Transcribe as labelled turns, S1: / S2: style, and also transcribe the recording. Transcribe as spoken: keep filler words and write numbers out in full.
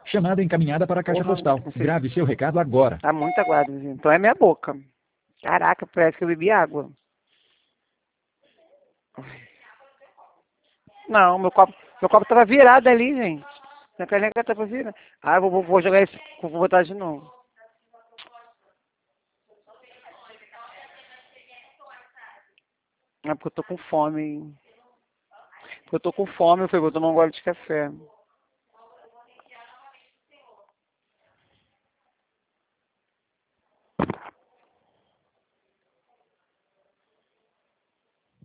S1: Chamada encaminhada para a caixa
S2: Porra,
S1: postal.
S2: não sei.
S1: Grave seu recado agora.
S2: Tá muito aguado, gente. Então é minha boca. Caraca, parece que eu bebi água. Não, meu copo, meu copo tava virado ali, gente. Na caneca tava virada. Ah, eu vou, vou jogar esse, vou botar de novo. É porque eu tô com fome. Porque eu tô com fome, eu falei, vou tomar um gole de café.